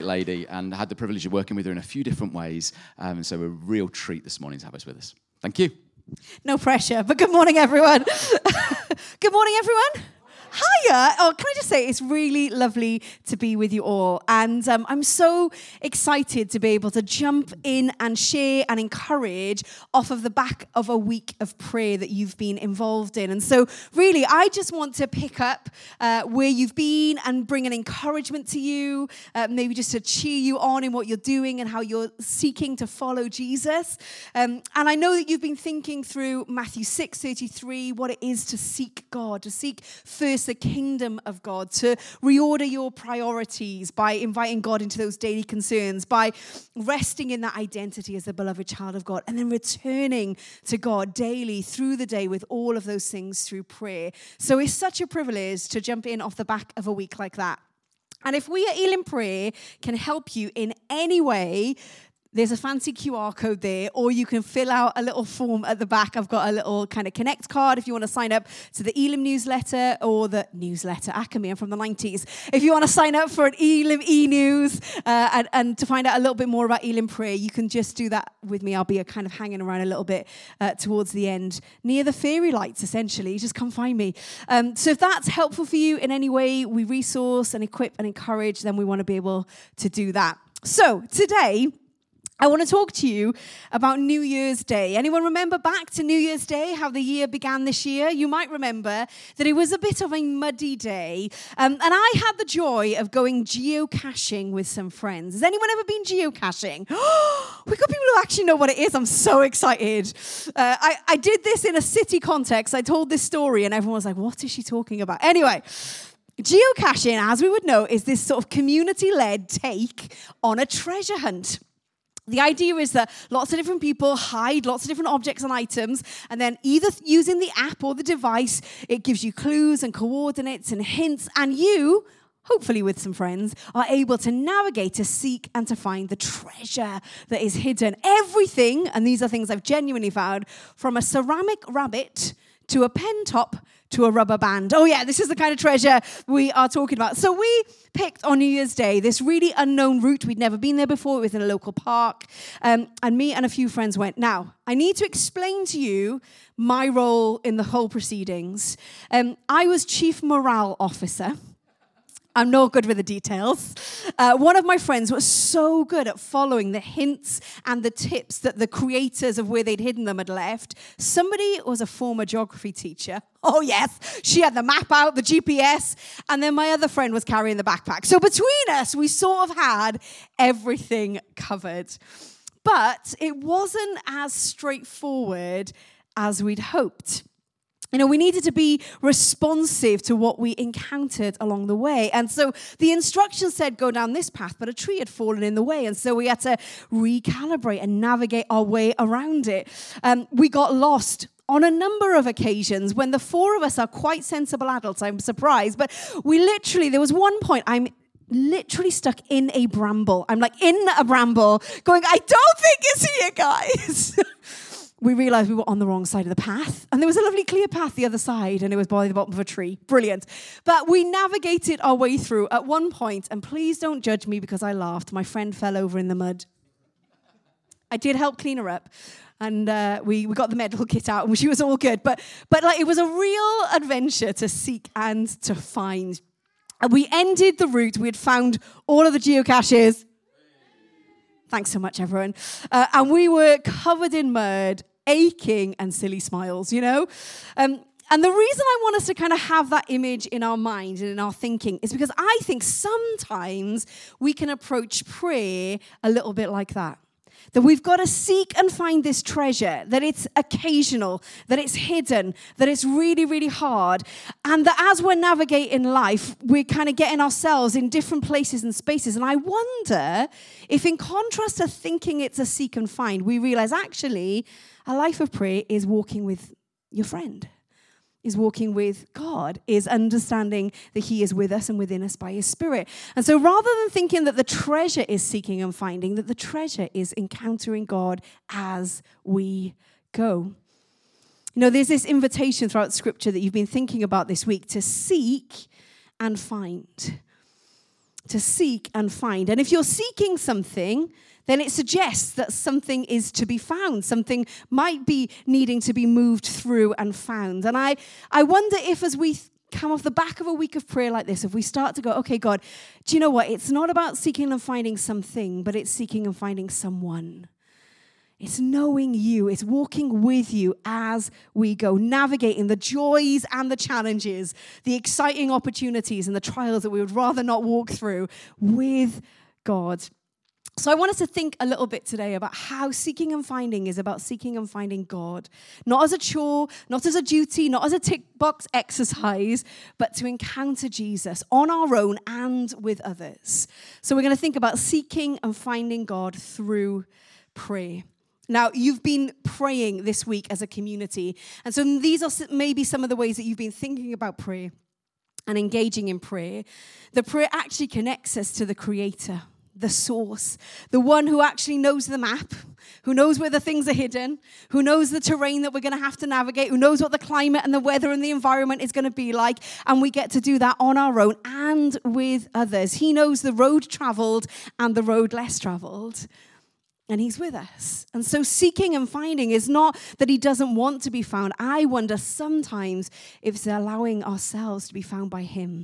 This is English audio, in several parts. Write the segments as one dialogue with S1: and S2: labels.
S1: lady and had the privilege of working with her in a few different ways. And so a real treat this morning to have us with us. Thank you.
S2: No pressure, but good morning, everyone. Good morning, everyone. Hiya. Oh, can I just say, it's really lovely to be with you all. And I'm so excited to be able to jump in and share and encourage off of the back of a week of prayer that you've been involved in. And so really, I just want to pick up where you've been and bring an encouragement to you, maybe just to cheer you on in what you're doing and how you're seeking to follow Jesus. And I know that you've been thinking through Matthew 6:33, what it is to seek God, to seek first the kingdom of God, to reorder your priorities by inviting God into those daily concerns, by resting in that identity as a beloved child of God, and then returning to God daily through the day with all of those things through prayer. So it's such a privilege to jump in off the back of a week like that. And if we at Elim Prayer can help you in any way, there's a fancy QR code there, or you can fill out a little form at the back. I've got a little kind of connect card if you want to sign up to the Elim newsletter or the newsletter. Acme, I'm from the 90s. If you want to sign up for an Elim e-news and to find out a little bit more about Elim Prayer, you can just do that with me. I'll be kind of hanging around a little bit towards the end, near the fairy lights, essentially. Just come find me. So if that's helpful for you in any way, we resource and equip and encourage, then we want to be able to do that. So today, I want to talk to you about New Year's Day. Anyone remember back to New Year's Day, how the year began this year? You might remember that it was a bit of a muddy day. And I had the joy of going geocaching with some friends. Has anyone ever been geocaching? We've got people who actually know what it is. I'm so excited. I did this in a city context. I told this story and everyone was like, what is she talking about? Anyway, geocaching, as we would know, is this sort of community-led take on a treasure hunt. The idea is that lots of different people hide lots of different objects and items, and then either using the app or the device, it gives you clues and coordinates and hints, and you, hopefully with some friends, are able to navigate, to seek, and to find the treasure that is hidden. Everything, and these are things I've genuinely found, from a ceramic rabbit to a pen top to a rubber band. Oh yeah, this is the kind of treasure we are talking about. So we picked on New Year's Day this really unknown route. We'd never been there before. It was in a local park. And me and a few friends went. Now, I need to explain to you my role in the whole proceedings. I was chief morale officer. I'm not good with the details. One of my friends was so good at following the hints and the tips that the creators of where they'd hidden them had left. Somebody was a former geography teacher. Oh, yes. She had the map out, the GPS, and then my other friend was carrying the backpack. So between us, we sort of had everything covered. But it wasn't as straightforward as we'd hoped. You know, we needed to be responsive to what we encountered along the way. And so the instructions said go down this path, but a tree had fallen in the way. And so we had to recalibrate and navigate our way around it. We got lost on a number of occasions when the four of us are quite sensible adults. I'm surprised. But there was one point, I'm literally stuck in a bramble. I'm like in a bramble going, I don't think it's here, guys. We realized we were on the wrong side of the path. And there was a lovely clear path the other side, and it was by the bottom of a tree. Brilliant. But we navigated our way through at one point, and please don't judge me because I laughed. My friend fell over in the mud. I did help clean her up, and we got the medical kit out, and she was all good. But like it was a real adventure to seek and to find. And we ended the route. We had found all of the geocaches. Thanks so much, everyone. And we were covered in mud, aching and silly smiles, you know? And the reason I want us to kind of have that image in our mind and in our thinking is because I think sometimes we can approach prayer a little bit like that. That we've got to seek and find this treasure, that it's occasional, that it's hidden, that it's really, really hard, and that as we're navigating life, we're kind of getting ourselves in different places and spaces. And I wonder if in contrast to thinking it's a seek and find, we realize actually a life of prayer is walking with your friend, is walking with God, is understanding that he is with us and within us by his Spirit. And so rather than thinking that the treasure is seeking and finding, that the treasure is encountering God as we go. You know, there's this invitation throughout Scripture that you've been thinking about this week to seek and find. to seek and find. And if you're seeking something, then it suggests that something is to be found. Something might be needing to be moved through and found. And I wonder if as we come off the back of a week of prayer like this, if we start to go, okay, God, do you know what? It's not about seeking and finding something, but it's seeking and finding someone. It's knowing you. It's walking with you as we go, navigating the joys and the challenges, the exciting opportunities and the trials that we would rather not walk through with God. So I want us to think a little bit today about how seeking and finding is about seeking and finding God. Not as a chore, not as a duty, not as a tick box exercise, but to encounter Jesus on our own and with others. So we're going to think about seeking and finding God through prayer. Now, you've been praying this week as a community. And so these are maybe some of the ways that you've been thinking about prayer and engaging in prayer. The prayer actually connects us to the Creator, the source, the one who actually knows the map, who knows where the things are hidden, who knows the terrain that we're going to have to navigate, who knows what the climate and the weather and the environment is going to be like, and we get to do that on our own and with others. He knows the road traveled and the road less traveled, and he's with us. And so seeking and finding is not that he doesn't want to be found. I wonder sometimes if it's allowing ourselves to be found by him.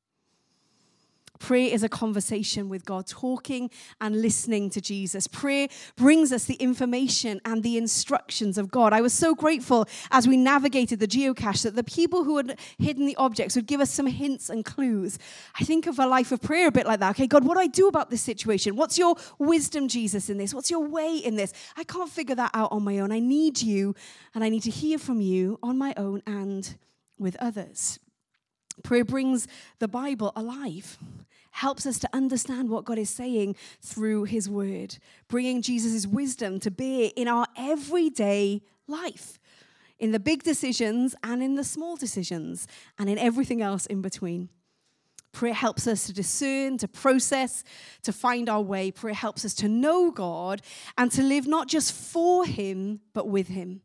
S2: Prayer is a conversation with God, talking and listening to Jesus. Prayer brings us the information and the instructions of God. I was so grateful as we navigated the geocache that the people who had hidden the objects would give us some hints and clues. I think of a life of prayer a bit like that. Okay, God, what do I do about this situation? What's your wisdom, Jesus, in this? What's your way in this? I can't figure that out on my own. I need you, and I need to hear from you on my own and with others. Prayer brings the Bible alive, helps us to understand what God is saying through his word, bringing Jesus' wisdom to bear in our everyday life, in the big decisions and in the small decisions, and in everything else in between. Prayer helps us to discern, to process, to find our way. Prayer helps us to know God and to live not just for him, but with him.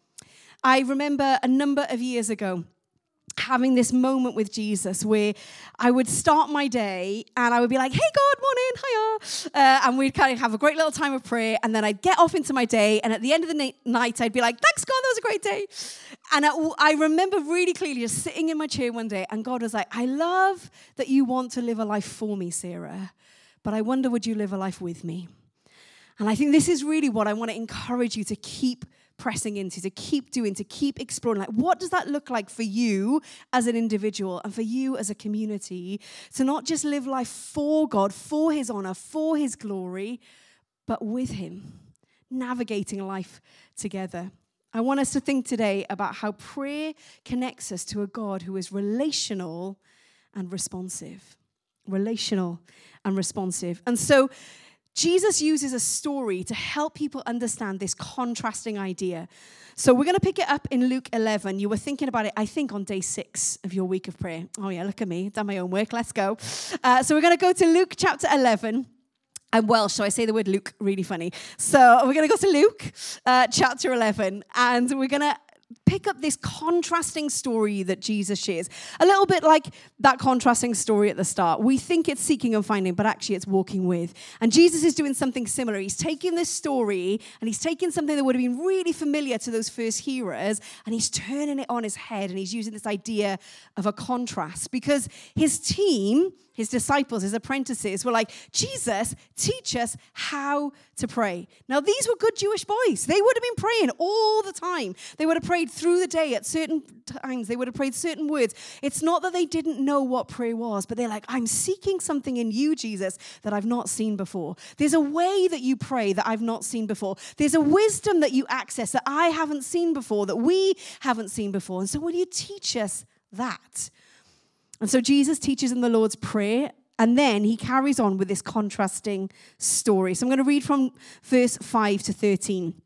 S2: I remember a number of years ago, having this moment with Jesus where I would start my day and I would be like, hey, God, morning, hiya. And we'd kind of have a great little time of prayer. And then I'd get off into my day. And at the end of the night, I'd be like, thanks, God, that was a great day. And I remember really clearly just sitting in my chair one day. And God was like, I love that you want to live a life for me, Sarah. But I wonder, would you live a life with me? And I think this is really what I want to encourage you to keep pressing into, to keep doing, to keep exploring. Like, what does that look like for you as an individual and for you as a community to not just live life for God, for his honor, for his glory, but with him, navigating life together. I want us to think today about how prayer connects us to a God who is relational and responsive. Relational and responsive. And so Jesus uses a story to help people understand this contrasting idea. So we're going to pick it up in Luke 11. You were thinking about it, I think, on day 6 of your week of prayer. Oh, yeah, look at me. Done my own work. Let's go. So we're going to go to Luke chapter 11. I'm Welsh, so I say the word Luke really funny. So we're going to go to Luke chapter 11, and we're going to pick up this contrasting story that Jesus shares. A little bit like that contrasting story at the start. We think it's seeking and finding, but actually it's walking with. And Jesus is doing something similar. He's taking this story and he's taking something that would have been really familiar to those first hearers and he's turning it on his head and he's using this idea of a contrast because his team, his disciples, his apprentices were like, Jesus, teach us how to pray. Now, these were good Jewish boys. They would have been praying all the time. They would have prayed through the day at certain times. They would have prayed certain words. It's not that they didn't know what prayer was, but they're like, I'm seeking something in you, Jesus, that I've not seen before. There's a way that you pray that I've not seen before. There's a wisdom that you access that I haven't seen before, that we haven't seen before. And so will you teach us that? And so Jesus teaches them the Lord's Prayer, and then he carries on with this contrasting story. So I'm going to read from verse 5 to 13.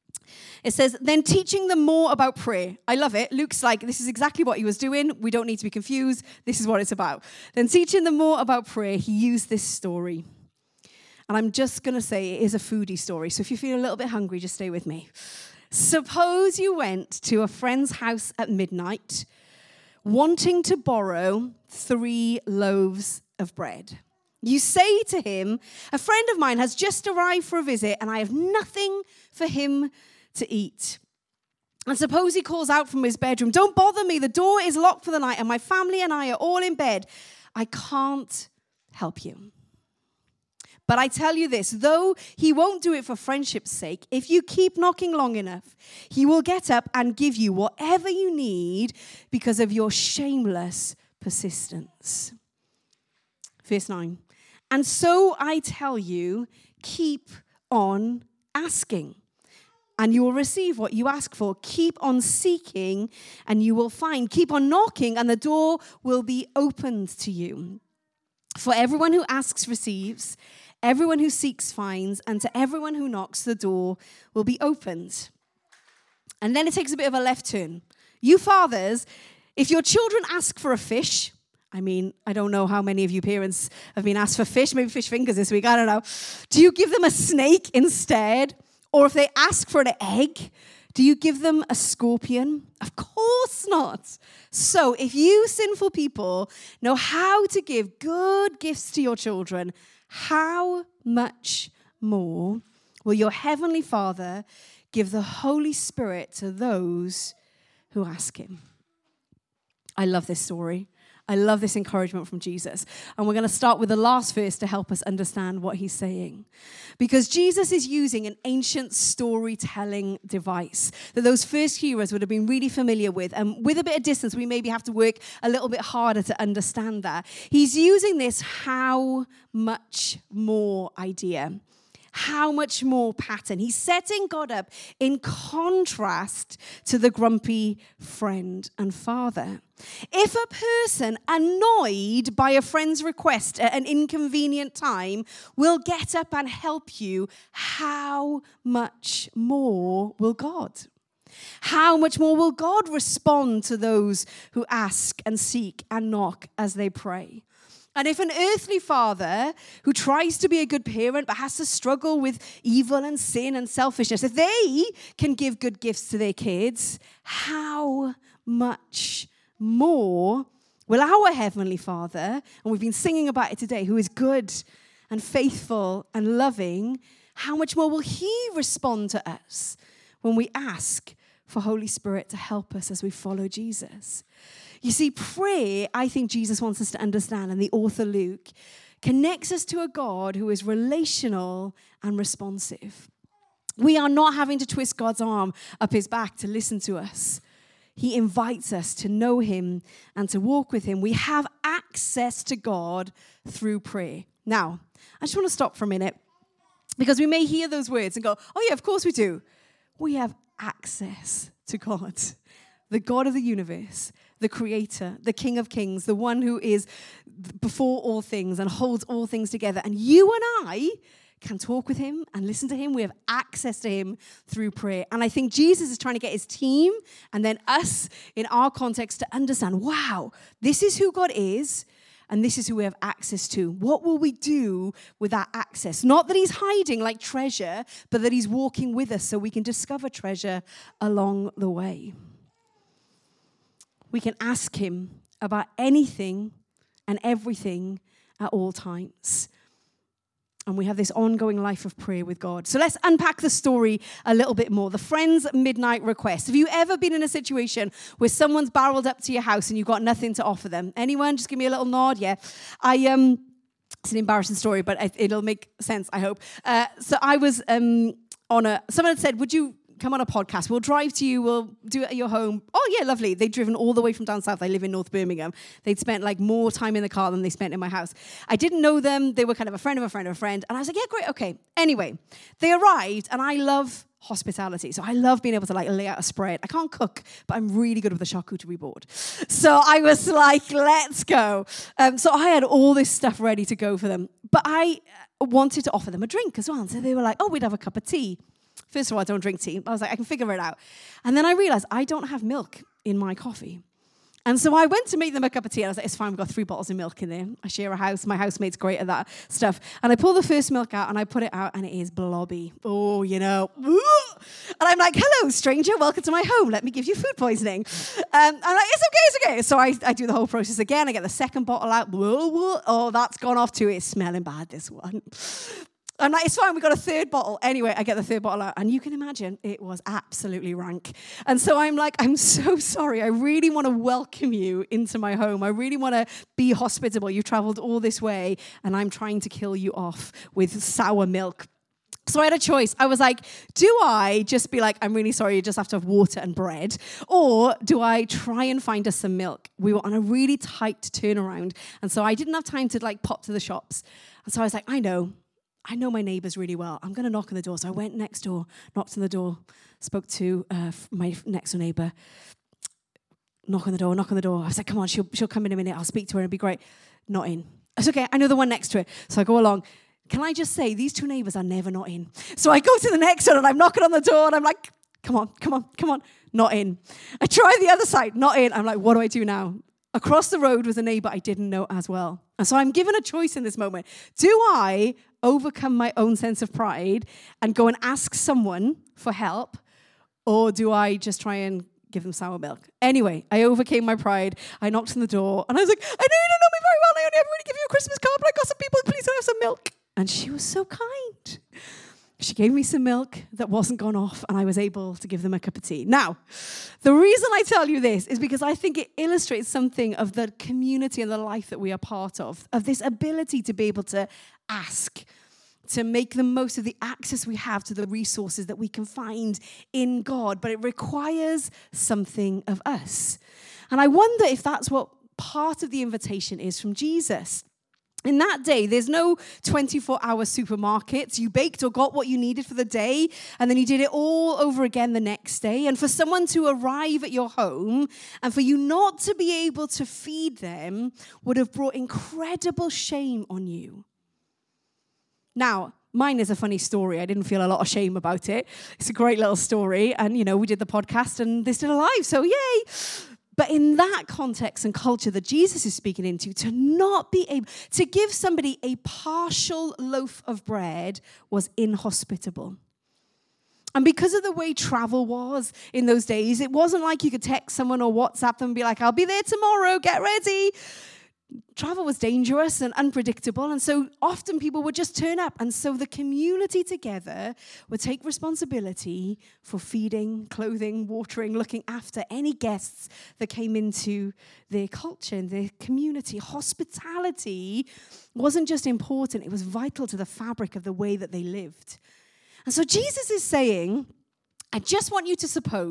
S2: It says, then teaching them more about prayer. I love it. Luke's like, this is exactly what he was doing. We don't need to be confused. This is what it's about. Then teaching them more about prayer, he used this story. And I'm just going to say it is a foodie story. So if you feel a little bit hungry, just stay with me. Suppose you went to a friend's house at midnight, wanting to borrow 3 loaves of bread. You say to him, a friend of mine has just arrived for a visit and I have nothing for him to eat. And suppose he calls out from his bedroom, don't bother me, the door is locked for the night and my family and I are all in bed. I can't help you. But I tell you this, though he won't do it for friendship's sake, if you keep knocking long enough, he will get up and give you whatever you need because of your shameless persistence. Verse 9. And so I tell you, keep on asking, and you will receive what you ask for. Keep on seeking, and you will find. Keep on knocking, and the door will be opened to you. For everyone who asks receives, everyone who seeks finds, and to everyone who knocks, the door will be opened. And then it takes a bit of a left turn. You fathers, if your children ask for a fish, I mean, I don't know how many of you parents have been asked for fish, maybe fish fingers this week, I don't know. Do you give them a snake instead? Or if they ask for an egg, do you give them a scorpion? Of course not. So if you sinful people know how to give good gifts to your children, how much more will your heavenly Father give the Holy Spirit to those who ask him? I love this story. I love this encouragement from Jesus. And we're going to start with the last verse to help us understand what he's saying. Because Jesus is using an ancient storytelling device that those first hearers would have been really familiar with. And with a bit of distance, we maybe have to work a little bit harder to understand that. He's using this how much more idea. How much more pattern. He's setting God up in contrast to the grumpy friend and father. If a person annoyed by a friend's request at an inconvenient time will get up and help you, how much more will God? How much more will God respond to those who ask and seek and knock as they pray? And if an earthly father who tries to be a good parent but has to struggle with evil and sin and selfishness, if they can give good gifts to their kids, how much more will our Heavenly Father, and we've been singing about it today, who is good and faithful and loving, how much more will he respond to us when we ask for Holy Spirit to help us as we follow Jesus? You see, prayer, I think Jesus wants us to understand, and the author Luke connects us to a God who is relational and responsive. We are not having to twist God's arm up his back to listen to us. He invites us to know him and to walk with him. We have access to God through prayer. Now, I just want to stop for a minute because we may hear those words and go, oh yeah, of course we do. We have access to God, the God of the universe, the creator, the King of Kings, the one who is before all things and holds all things together. And you and I can talk with him and listen to him. We have access to him through prayer. And I think Jesus is trying to get his team and then us in our context to understand, wow, this is who God is and this is who we have access to. What will we do with that access? Not that he's hiding like treasure, but that he's walking with us so we can discover treasure along the way. We can ask him about anything and everything at all times. And we have this ongoing life of prayer with God. So let's unpack the story a little bit more. The friend's midnight request. Have you ever been in a situation where someone's barreled up to your house and you've got nothing to offer them? Anyone? Just give me a little nod. Yeah. It's an embarrassing story, but it'll make sense, I hope. So I was someone had said, would you come on a podcast? We'll drive to you. We'll do it at your home. Oh, yeah, lovely. They'd driven all the way from down south. I live in North Birmingham. They'd spent like more time in the car than they spent in my house. I didn't know them. They were kind of a friend of a friend of a friend. And I was like, yeah, great. Okay. Anyway, they arrived and I love hospitality. So I love being able to like lay out a spread. I can't cook, but I'm really good with the charcuterie board. So I was like, let's go. So I had all this stuff ready to go for them. But I wanted to offer them a drink as well. And so they were like, oh, we'd have a cup of tea. First of all, I don't drink tea. I was like, I can figure it out. And then I realized I don't have milk in my coffee. And so I went to make them a cup of tea. And I was like, it's fine, we've got 3 bottles of milk in there. I share a house. My housemate's great at that stuff. And I pull the first milk out and I put it out and it is blobby. Oh, you know. And I'm like, hello, stranger. Welcome to my home. Let me give you food poisoning. I'm like, it's okay. So I do the whole process again. I get the second bottle out. Oh, that's gone off too. It's smelling bad, this one. I'm like, it's fine, we got a 3rd bottle. Anyway, I get the 3rd bottle out, and you can imagine it was absolutely rank. And so I'm like, I'm so sorry. I really want to welcome you into my home. I really want to be hospitable. You traveled all this way, and I'm trying to kill you off with sour milk. So I had a choice. I was like, do I just be like, I'm really sorry, you just have to have water and bread? Or do I try and find us some milk? We were on a really tight turnaround, and so I didn't have time to like pop to the shops. And so I was like, I know my neighbors really well. I'm going to knock on the door. So I went next door, knocked on the door, spoke to my next door neighbor. Knock on the door. I was like, come on, she'll come in a minute. I'll speak to her. It'll be great. Not in. It's okay. I know the one next to it. So I go along. Can I just say, these 2 neighbors are never not in. So I go to the next one and I'm knocking on the door and I'm like, come on. Not in. I try the other side. Not in. I'm like, what do I do now? Across the road was a neighbor I didn't know as well. And so I'm given a choice in this moment. Do I overcome my own sense of pride and go and ask someone for help? Or do I just try and give them sour milk? Anyway, I overcame my pride. I knocked on the door and I was like, I know you don't know me very well. I only ever really give you a Christmas card, but I got some people, please can I have some milk? And she was so kind. She gave me some milk that wasn't gone off, and I was able to give them a cup of tea. Now, the reason I tell you this is because I think it illustrates something of the community and the life that we are part of this ability to be able to ask, to make the most of the access we have to the resources that we can find in God. But it requires something of us. And I wonder if that's what part of the invitation is from Jesus. In that day, there's no 24-hour supermarkets. You baked or got what you needed for the day, and then you did it all over again the next day. And for someone to arrive at your home and for you not to be able to feed them would have brought incredible shame on you. Now, mine is a funny story. I didn't feel a lot of shame about it. It's a great little story. And, we did the podcast, and they're still alive, so yay. But in that context and culture that Jesus is speaking into, to not be able to give somebody a partial loaf of bread was inhospitable. And because of the way travel was in those days, it wasn't like you could text someone or WhatsApp them and be like, I'll be there tomorrow, get ready. Travel was dangerous and unpredictable, and so often people would just turn up. And so the community together would take responsibility for feeding, clothing, watering, looking after any guests that came into their culture and their community. Hospitality wasn't just important, it was vital to the fabric of the way that they lived. And so Jesus is saying, I just want you to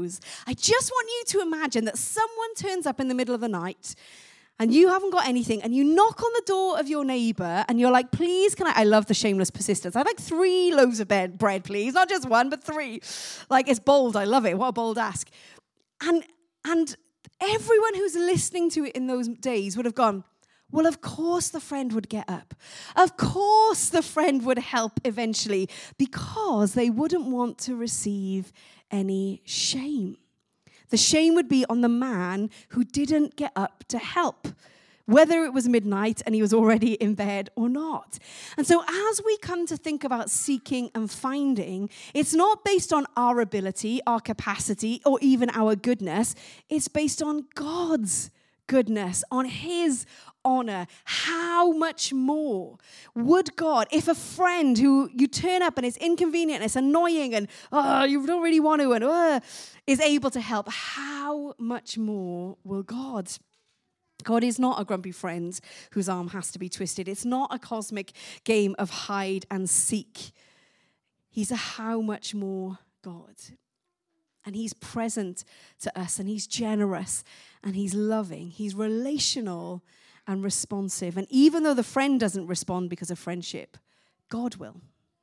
S2: imagine that someone turns up in the middle of the night and you haven't got anything, and you knock on the door of your neighbor, and you're like, please, I love the shameless persistence. I'd like 3 loaves of bread, please. Not just 1, but 3. Like, it's bold. I love it. What a bold ask. And everyone who's listening to it in those days would have gone, well, of course the friend would get up. Of course the friend would help eventually, because they wouldn't want to receive any shame. The shame would be on the man who didn't get up to help, whether it was midnight and he was already in bed or not. And so as we come to think about seeking and finding, it's not based on our ability, our capacity, or even our goodness. It's based on God's goodness, on his honor. How much more would God, if a friend who you turn up and it's inconvenient and it's annoying and you don't really want to and is able to help, how much more will God? God is not a grumpy friend whose arm has to be twisted. It's not a cosmic game of hide and seek. He's a how much more God. And he's present to us, and he's generous, and he's loving. He's relational and responsive. And even though the friend doesn't respond because of friendship, God will.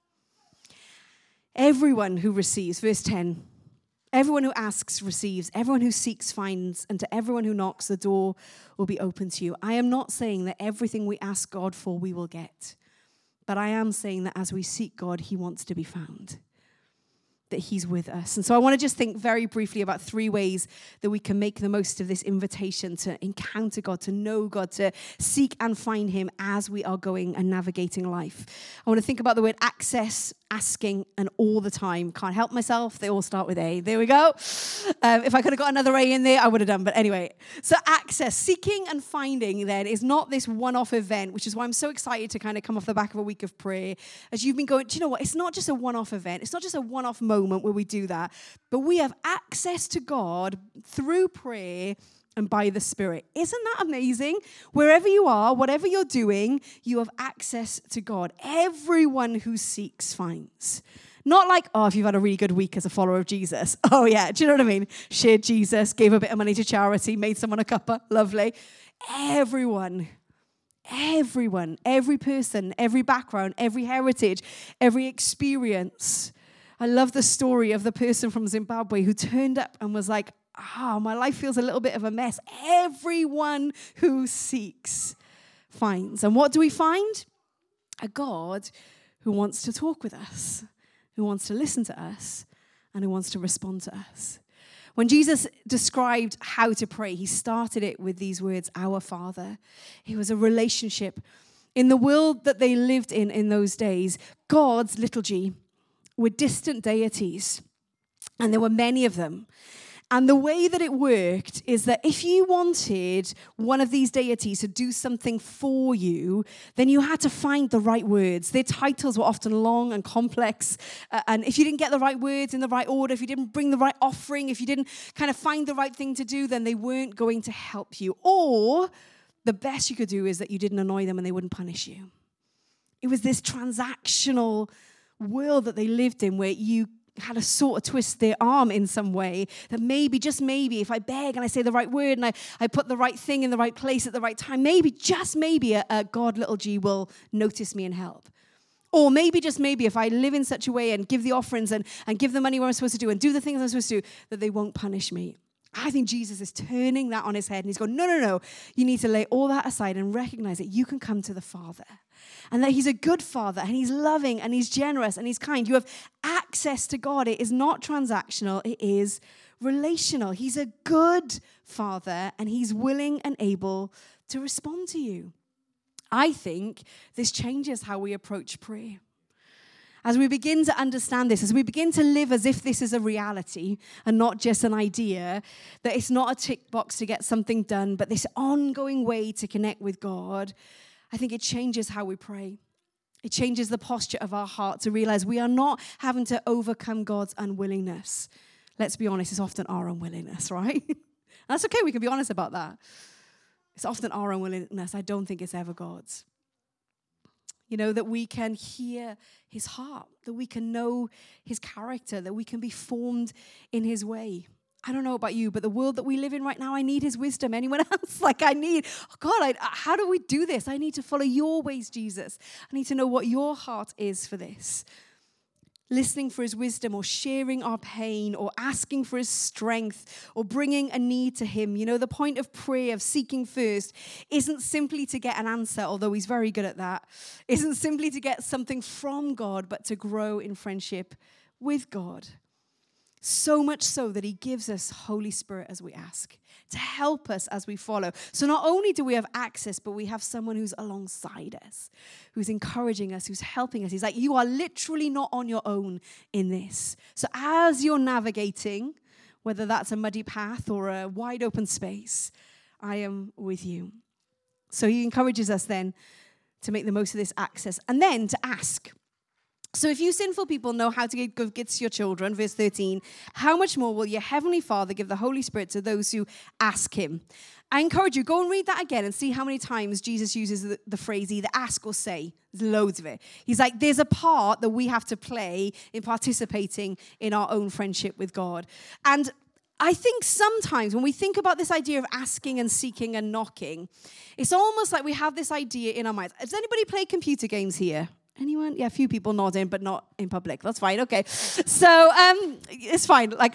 S2: Everyone who receives, verse 10, everyone who asks receives, everyone who seeks finds, and to everyone who knocks, the door will be open to you. I am not saying that everything we ask God for we will get, but I am saying that as we seek God, he wants to be found. that he's with us. And so I want to just think very briefly about 3 ways that we can make the most of this invitation to encounter God, to know God, to seek and find him as we are going and navigating life. I want to think about the word access, asking, and all the time. Can't help myself. They all start with A. There we go. If I could have got another A in there, I would have done. But anyway, so access, seeking and finding then is not this one-off event, which is why I'm so excited to kind of come off the back of a week of prayer. As you've been going, do you know what? It's not just a one-off event. It's not just a one-off moment where we do that, but we have access to God through prayer and by the Spirit. Isn't that amazing? Wherever you are, whatever you're doing, you have access to God. Everyone who seeks finds. Not like, oh, if you've had a really good week as a follower of Jesus. Oh, yeah. Do you know what I mean? Shared Jesus, gave a bit of money to charity, made someone a cuppa. Lovely. Everyone, every person, every background, every heritage, every experience. I love the story of the person from Zimbabwe who turned up and was like, my life feels a little bit of a mess. Everyone who seeks finds. And what do we find? A God who wants to talk with us, who wants to listen to us, and who wants to respond to us. When Jesus described how to pray, he started it with these words, our Father. It was a relationship. In the world that they lived in those days, God's, little g, were distant deities, and there were many of them. And the way that it worked is that if you wanted one of these deities to do something for you, then you had to find the right words. Their titles were often long and complex. And if you didn't get the right words in the right order, if you didn't bring the right offering, if you didn't kind of find the right thing to do, then they weren't going to help you. Or the best you could do is that you didn't annoy them and they wouldn't punish you. It was this transactional world that they lived in where you had to sort of twist their arm in some way that maybe, just maybe, if I beg and I say the right word and I put the right thing in the right place at the right time, maybe, just maybe a God little g will notice me and help. Or maybe, just maybe, if I live in such a way and give the offerings and give the money where I'm supposed to do and do the things I'm supposed to do, that they won't punish me. I think Jesus is turning that on his head and he's going, no. You need to lay all that aside and recognize that you can come to the Father and that he's a good Father and he's loving and he's generous and he's kind. You have access to God. It is not transactional. It is relational. He's a good Father and he's willing and able to respond to you. I think this changes how we approach prayer. As we begin to understand this, as we begin to live as if this is a reality and not just an idea, that it's not a tick box to get something done, but this ongoing way to connect with God, I think it changes how we pray. It changes the posture of our heart to realize we are not having to overcome God's unwillingness. Let's be honest, it's often our unwillingness, right? And that's okay, we can be honest about that. It's often our unwillingness. I don't think it's ever God's. You know, that we can hear his heart, that we can know his character, that we can be formed in his way. I don't know about you, but the world that we live in right now, I need his wisdom. Anyone else? How do we do this? I need to follow your ways, Jesus. I need to know what your heart is for this. Listening for his wisdom or sharing our pain or asking for his strength or bringing a need to him. You know, the point of prayer, of seeking first, isn't simply to get an answer, although he's very good at that. Isn't simply to get something from God, but to grow in friendship with God. So much so that he gives us Holy Spirit as we ask, to help us as we follow. So not only do we have access, but we have someone who's alongside us, who's encouraging us, who's helping us. He's like, you are literally not on your own in this. So as you're navigating, whether that's a muddy path or a wide open space, I am with you. So he encourages us then to make the most of this access and then to ask. So if you sinful people know how to give gifts to your children, verse 13, how much more will your heavenly Father give the Holy Spirit to those who ask him? I encourage you, go and read that again and see how many times Jesus uses the phrase either ask or say. There's loads of it. He's like, there's a part that we have to play in participating in our own friendship with God. And I think sometimes when we think about this idea of asking and seeking and knocking, it's almost like we have this idea in our minds. Does anybody play computer games here? Anyone? Yeah, a few people nodding, but not in public. That's fine. Okay. So it's fine. Like,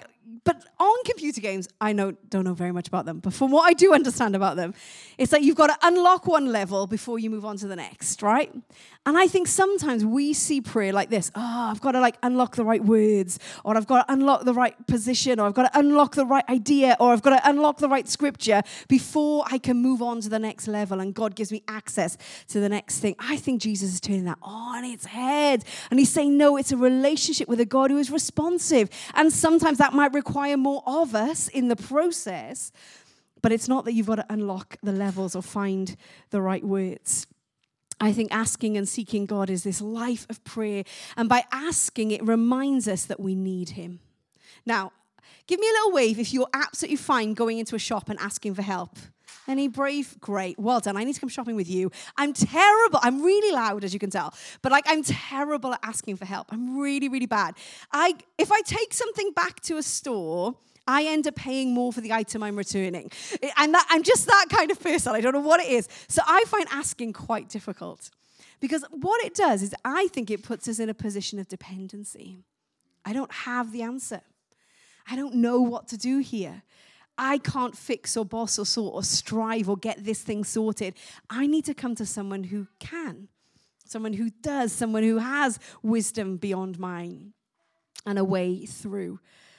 S2: But on computer games, don't know very much about them. But from what I do understand about them, it's like you've got to unlock one level before you move on to the next, right? And I think sometimes we see prayer like this. I've got to unlock the right words, or I've got to unlock the right position, or I've got to unlock the right idea, or I've got to unlock the right scripture before I can move on to the next level and God gives me access to the next thing. I think Jesus is turning that on its head. And he's saying, no, it's a relationship with a God who is responsive. And sometimes that might require more of us in the process, but it's not that you've got to unlock the levels or find the right words. I think asking and seeking God is this life of prayer. And by asking, it reminds us that we need him. Now, give me a little wave if you're absolutely fine going into a shop and asking for help. Any brave? Great. Well done. I need to come shopping with you. I'm terrible. I'm really loud, as you can tell. But I'm terrible at asking for help. I'm really, really bad. If I take something back to a store, I end up paying more for the item I'm returning. And I'm just that kind of person. I don't know what it is. So I find asking quite difficult. Because what it does is I think it puts us in a position of dependency. I don't have the answer. I don't know what to do here. I can't fix or boss or sort or strive or get this thing sorted. I need to come to someone who can, someone who does, someone who has wisdom beyond mine and a way through.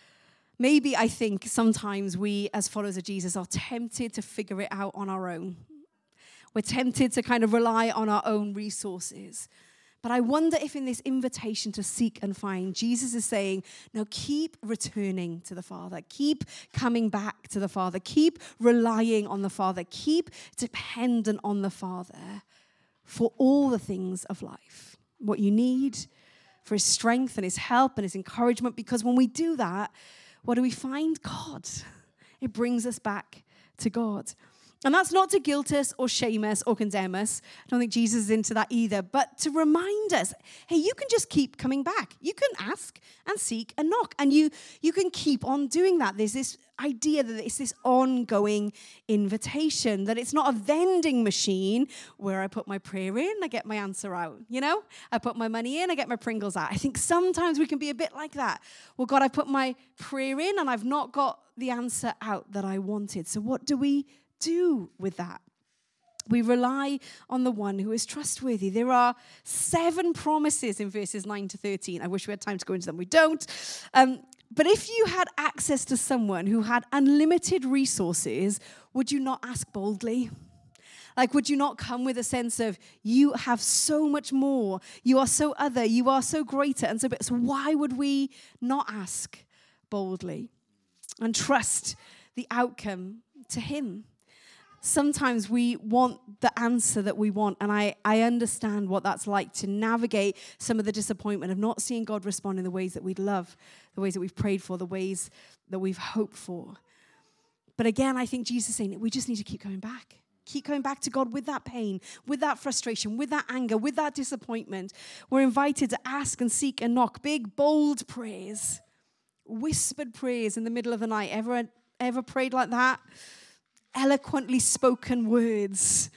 S2: Maybe I think sometimes we as followers of Jesus are tempted to figure it out on our own. We're tempted to kind of rely on our own resources. But I wonder if in this invitation to seek and find, Jesus is saying, no, keep returning to the Father. Keep coming back to the Father. Keep relying on the Father. Keep dependent on the Father for all the things of life. What you need for his strength and his help and his encouragement. Because when we do that, what do we find? God. It brings us back to God. And that's not to guilt us or shame us or condemn us. I don't think Jesus is into that either. But to remind us, hey, you can just keep coming back. You can ask and seek and knock. And you can keep on doing that. There's this idea that it's this ongoing invitation, that it's not a vending machine where I put my prayer in, I get my answer out. I put my money in, I get my Pringles out. I think sometimes we can be a bit like that. Well, God, I put my prayer in and I've not got the answer out that I wanted. So what do we do with that? We rely on the one who is trustworthy. There are 7 promises in verses 9 to 13. I wish we had time to go into them. We don't. But if you had access to someone who had unlimited resources, would you not ask boldly? Would you not come with a sense of, you have so much more, you are so other, you are so greater, and so why would we not ask boldly and trust the outcome to him? Sometimes we want the answer that we want, and I understand what that's like to navigate some of the disappointment of not seeing God respond in the ways that we'd love, the ways that we've prayed for, the ways that we've hoped for. But again, I think Jesus is saying we just need to keep coming back. Keep coming back to God with that pain, with that frustration, with that anger, with that disappointment. We're invited to ask and seek and knock. Big, bold prayers, whispered prayers in the middle of the night. Ever prayed like that? Eloquently spoken words,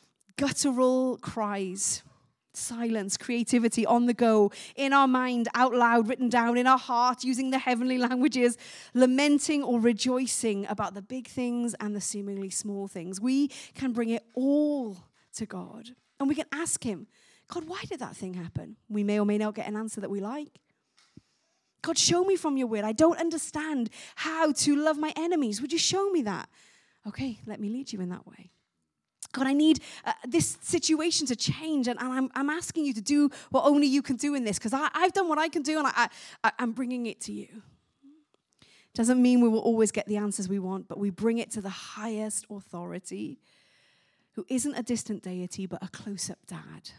S2: guttural cries, silence, creativity on the go, in our mind, out loud, written down, in our heart, using the heavenly languages, lamenting or rejoicing about the big things and the seemingly small things. We can bring it all to God, and we can ask him, God, why did that thing happen? We may or may not get an answer that we like. God, show me from your word. I don't understand how to love my enemies. Would you show me that? Okay, let me lead you in that way. God, I need this situation to change, and I'm asking you to do what only you can do in this, because I've done what I can do, and I'm bringing it to you. Doesn't mean we will always get the answers we want, but we bring it to the highest authority, who isn't a distant deity, but a close-up dad.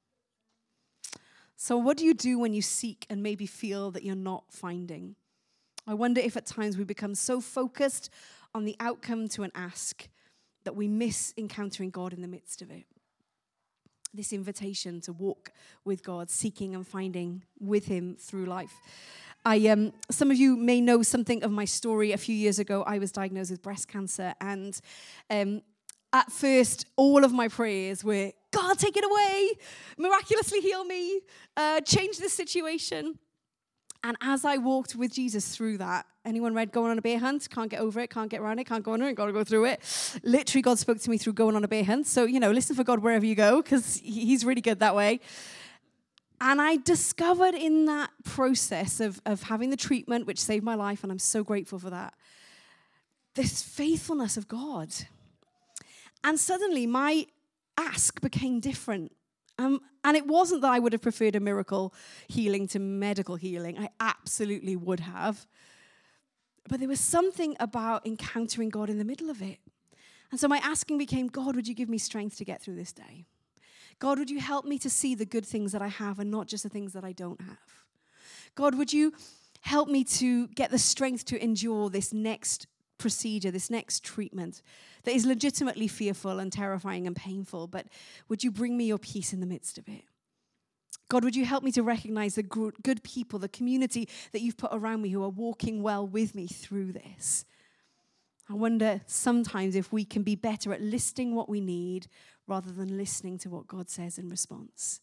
S2: So what do you do when you seek and maybe feel that you're not finding? I wonder if at times we become so focused on the outcome to an ask that we miss encountering God in the midst of it. This invitation to walk with God, seeking and finding with him through life. Some of you may know something of my story. A few years ago, I was diagnosed with breast cancer, and at first, all of my prayers were, God, take it away, miraculously heal me, change this situation. And as I walked with Jesus through that, anyone read Going on a Bear Hunt? Can't get over it, can't get around it, can't go on it, got to go through it. Literally, God spoke to me through Going on a Bear Hunt. So, listen for God wherever you go, because he's really good that way. And I discovered in that process of having the treatment, which saved my life, and I'm so grateful for that, this faithfulness of God. And suddenly, my ask became different. And it wasn't that I would have preferred a miracle healing to medical healing. I absolutely would have. But there was something about encountering God in the middle of it. And so my asking became, God, would you give me strength to get through this day? God, would you help me to see the good things that I have and not just the things that I don't have? God, would you help me to get the strength to endure this next procedure, this next treatment that is legitimately fearful and terrifying and painful, but would you bring me your peace in the midst of it? God, would you help me to recognize the good people, the community that you've put around me who are walking well with me through this? I wonder sometimes if we can be better at listing what we need rather than listening to what God says in response.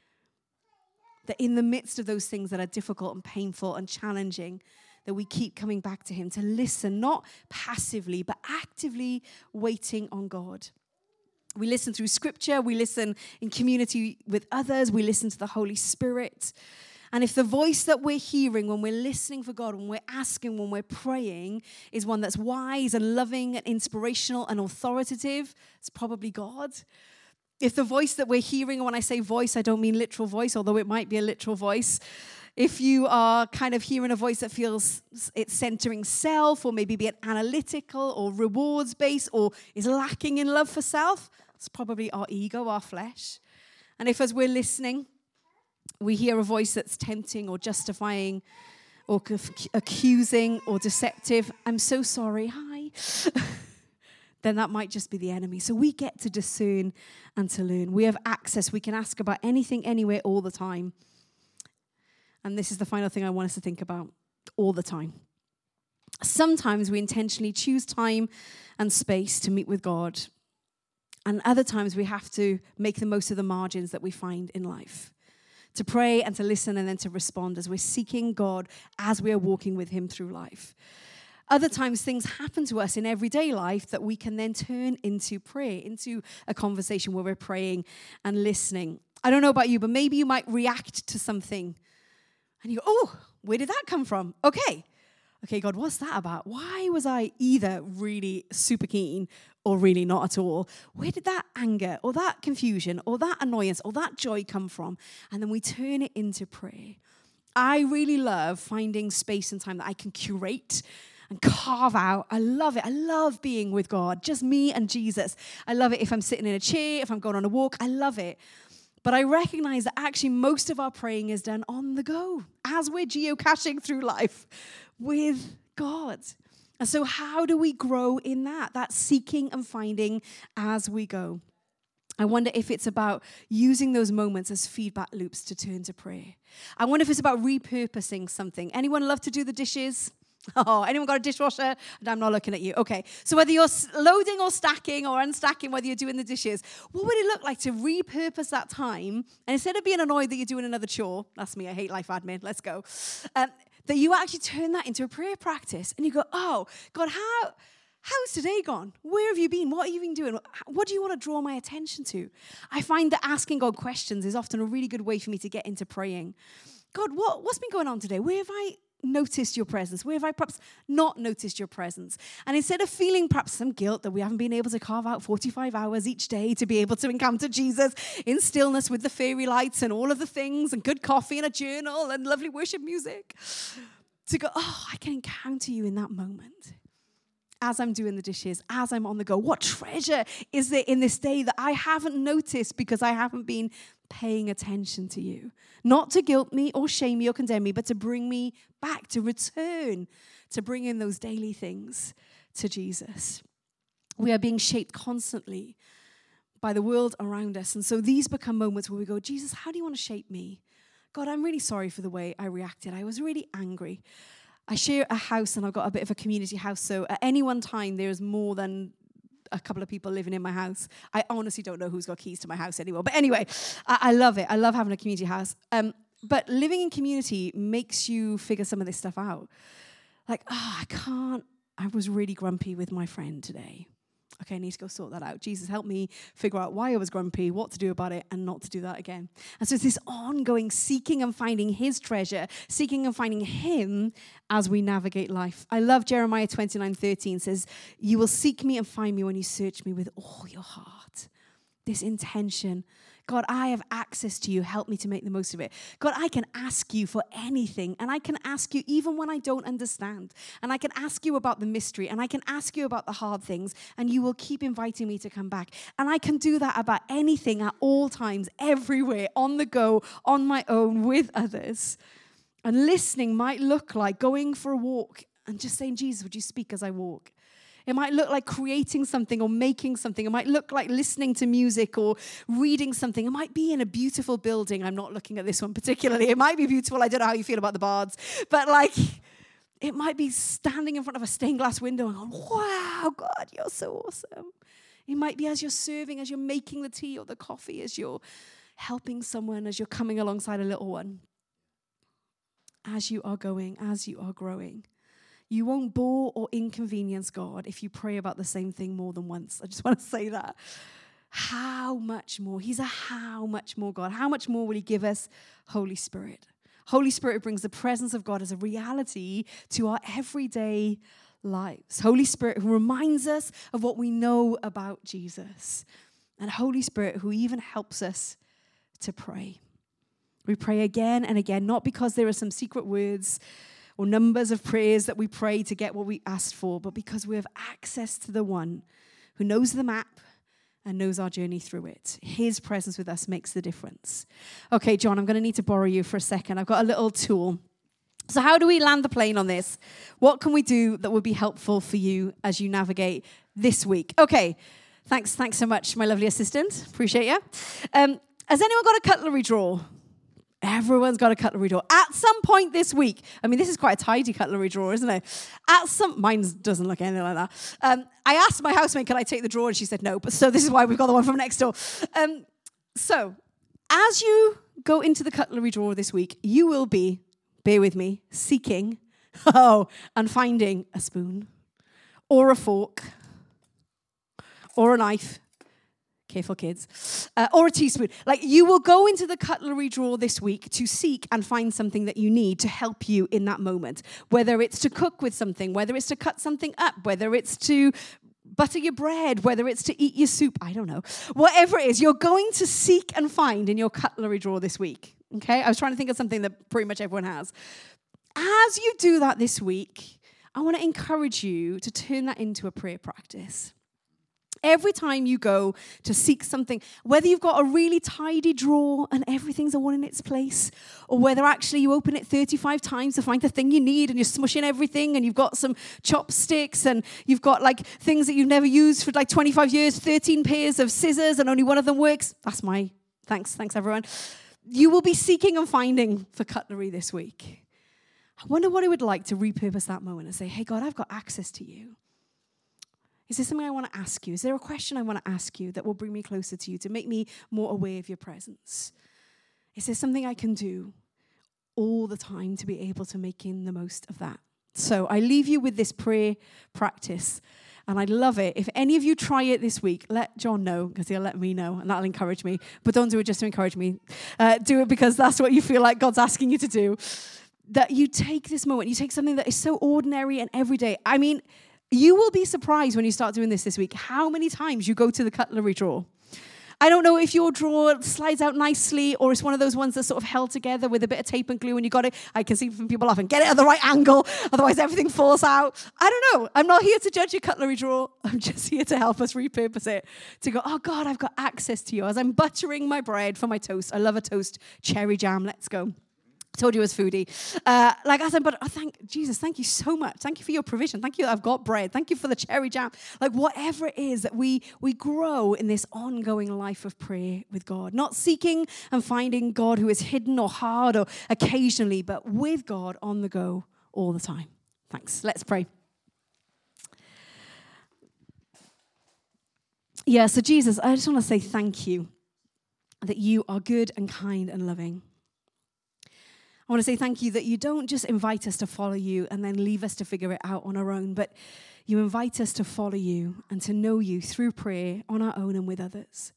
S2: That in the midst of those things that are difficult and painful and challenging, that we keep coming back to him, to listen, not passively, but actively waiting on God. We listen through scripture, we listen in community with others, we listen to the Holy Spirit. And if the voice that we're hearing when we're listening for God, when we're asking, when we're praying, is one that's wise and loving and inspirational and authoritative, it's probably God. If the voice that we're hearing, and when I say voice, I don't mean literal voice, although it might be a literal voice. If you are kind of hearing a voice that feels it's centering self, or maybe being analytical or rewards-based, or is lacking in love for self, it's probably our ego, our flesh. And if as we're listening, we hear a voice that's tempting or justifying or accusing or deceptive, I'm so sorry, hi, then that might just be the enemy. So we get to discern and to learn. We have access. We can ask about anything, anywhere, all the time. And this is the final thing I want us to think about, all the time. Sometimes we intentionally choose time and space to meet with God. And other times we have to make the most of the margins that we find in life. To pray and to listen and then to respond as we're seeking God, as we are walking with him through life. Other times things happen to us in everyday life that we can then turn into prayer, into a conversation where we're praying and listening. I don't know about you, but maybe you might react to something and you go, oh, where did that come from? Okay, God, what's that about? Why was I either really super keen or really not at all? Where did that anger or that confusion or that annoyance or that joy come from? And then we turn it into prayer. I really love finding space and time that I can curate and carve out. I love it. I love being with God, just me and Jesus. I love it if I'm sitting in a chair, if I'm going on a walk. I love it. But I recognize that actually most of our praying is done on the go, as we're geocaching through life with God. And so how do we grow in that seeking and finding as we go? I wonder if it's about using those moments as feedback loops to turn to prayer. I wonder if it's about repurposing something. Anyone love to do the dishes? Oh, anyone got a dishwasher? I'm not looking at you. Okay. So whether you're loading or stacking or unstacking, whether you're doing the dishes, what would it look like to repurpose that time? And instead of being annoyed that you're doing another chore, that's me, I hate life admin, let's go, that you actually turn that into a prayer practice. And you go, oh, God, how's today gone? Where have you been? What have you been doing? What do you want to draw my attention to? I find that asking God questions is often a really good way for me to get into praying. God, what's been going on today? Where have I noticed your presence? Where have I perhaps not noticed your presence? And instead of feeling perhaps some guilt that we haven't been able to carve out 45 hours each day to be able to encounter Jesus in stillness with the fairy lights and all of the things and good coffee and a journal and lovely worship music, to go, oh, I can encounter you in that moment. As I'm doing the dishes, as I'm on the go, what treasure is there in this day that I haven't noticed because I haven't been paying attention to you? Not to guilt me or shame me or condemn me, but to bring me back, to return, to bring in those daily things to Jesus. We are being shaped constantly by the world around us. And so these become moments where we go, Jesus, how do you want to shape me? God, I'm really sorry for the way I reacted. I was really angry. I share a house and I've got a bit of a community house. So at any one time, there's more than a couple of people living in my house. I honestly don't know who's got keys to my house anymore. But anyway, I love it. I love having a community house. But living in community makes you figure some of this stuff out. Like, I was really grumpy with my friend today. Okay, I need to go sort that out. Jesus, help me figure out why I was grumpy, what to do about it, and not to do that again. And so it's this ongoing seeking and finding his treasure, seeking and finding him as we navigate life. I love Jeremiah 29:13 says, you will seek me and find me when you search me with all your heart. This intention. God, I have access to you. Help me to make the most of it. God, I can ask you for anything. And I can ask you even when I don't understand. And I can ask you about the mystery. And I can ask you about the hard things. And you will keep inviting me to come back. And I can do that about anything at all times, everywhere, on the go, on my own, with others. And listening might look like going for a walk and just saying, Jesus, would you speak as I walk? It might look like creating something or making something. It might look like listening to music or reading something. It might be in a beautiful building. I'm not looking at this one particularly. It might be beautiful. I don't know how you feel about the Bards. But it might be standing in front of a stained glass window and going, wow, God, you're so awesome. It might be as you're serving, as you're making the tea or the coffee, as you're helping someone, as you're coming alongside a little one. As you are going, as you are growing. You won't bore or inconvenience God if you pray about the same thing more than once. I just want to say that. How much more? He's a how much more God. How much more will he give us? Holy Spirit. Holy Spirit brings the presence of God as a reality to our everyday lives. Holy Spirit who reminds us of what we know about Jesus. And Holy Spirit who even helps us to pray. We pray again and again, not because there are some secret words or numbers of prayers that we pray to get what we asked for, but because we have access to the one who knows the map and knows our journey through it. His presence with us makes the difference. Okay, John, I'm going to need to borrow you for a second. I've got a little tool. So how do we land the plane on this? What can we do that would be helpful for you as you navigate this week? Okay, thanks so much, my lovely assistant. Appreciate you. Has anyone got a cutlery drawer? Everyone's got a cutlery drawer. At some point this week, I mean, this is quite a tidy cutlery drawer, isn't it? Mine doesn't look anything like that. I asked my housemate, can I take the drawer? And she said no. But so this is why we've got the one from next door. So as you go into the cutlery drawer this week, you will be, bear with me, seeking, and finding a spoon or a fork or a knife. Careful, kids. Or a teaspoon. Like, you will go into the cutlery drawer this week to seek and find something that you need to help you in that moment. Whether it's to cook with something, whether it's to cut something up, whether it's to butter your bread, whether it's to eat your soup, I don't know. Whatever it is, you're going to seek and find in your cutlery drawer this week. Okay? I was trying to think of something that pretty much everyone has. As you do that this week, I want to encourage you to turn that into a prayer practice. Every time you go to seek something, whether you've got a really tidy drawer and everything's all in its place, or whether actually you open it 35 times to find the thing you need and you're smushing everything and you've got some chopsticks and you've got like things that you've never used for like 25 years, 13 pairs of scissors and only one of them works. That's my thanks everyone. You will be seeking and finding for cutlery this week. I wonder what it would like to repurpose that moment and say, hey God, I've got access to you. Is there something I want to ask you? Is there a question I want to ask you that will bring me closer to you, to make me more aware of your presence? Is there something I can do all the time to be able to make the most of that? So I leave you with this prayer practice, and I'd love it if any of you try it this week. Let John know, because he'll let me know, and that'll encourage me. But don't do it just to encourage me. Do it because that's what you feel like God's asking you to do. That you take this moment, you take something that is so ordinary and everyday. I mean, you will be surprised when you start doing this week how many times you go to the cutlery drawer. I don't know if your drawer slides out nicely or it's one of those ones that's sort of held together with a bit of tape and glue and you got it. I can see from people laughing, get it at the right angle, otherwise everything falls out. I don't know. I'm not here to judge your cutlery drawer. I'm just here to help us repurpose it. To go, oh God, I've got access to you. As I'm buttering my bread for my toast. I love a toast, cherry jam, let's go. Told you I was foodie. Thank Jesus, thank you so much. Thank you for your provision. Thank you that I've got bread. Thank you for the cherry jam. Like whatever it is that we grow in this ongoing life of prayer with God. Not seeking and finding God who is hidden or hard or occasionally, but with God on the go all the time. Thanks. Let's pray. Yeah, so Jesus, I just want to say thank you that you are good and kind and loving. I want to say thank you that you don't just invite us to follow you and then leave us to figure it out on our own, but you invite us to follow you and to know you through prayer on our own and with others.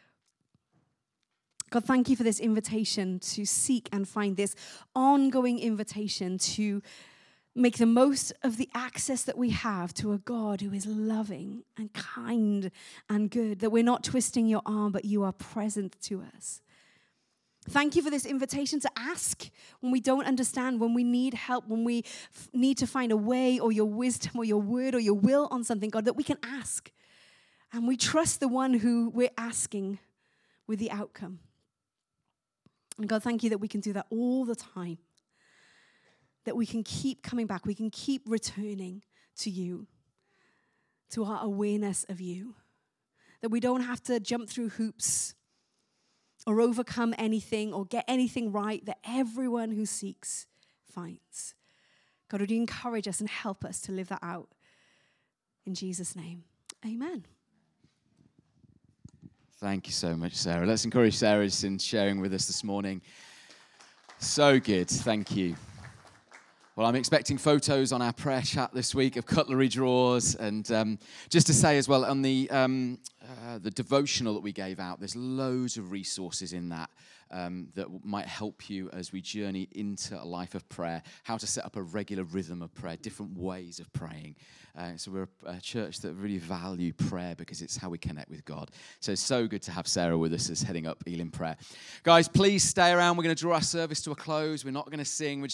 S2: God, thank you for this invitation to seek and find, this ongoing invitation to make the most of the access that we have to a God who is loving and kind and good, that we're not twisting your arm, but you are present to us. Thank you for this invitation to ask when we don't understand, when we need help, when we need to find a way or your wisdom or your word or your will on something, God, that we can ask. And we trust the one who we're asking with the outcome. And God, thank you that we can do that all the time. That we can keep coming back, we can keep returning to you, to our awareness of you. That we don't have to jump through hoops or overcome anything or get anything right, that everyone who seeks finds. God, would you encourage us and help us to live that out? In Jesus' name, amen.
S1: Thank you so much, Sarah. Let's encourage Sarah in sharing with us this morning. So good, thank you. Well, I'm expecting photos on our prayer chat this week of cutlery drawers. And just to say as well, on the devotional that we gave out, there's loads of resources in that that might help you as we journey into a life of prayer, how to set up a regular rhythm of prayer, different ways of praying. So we're a church that really value prayer because it's how we connect with God. So it's so good to have Sarah with us as heading up Elim Prayer. Guys, please stay around. We're going to draw our service to a close. We're not going to sing. We're just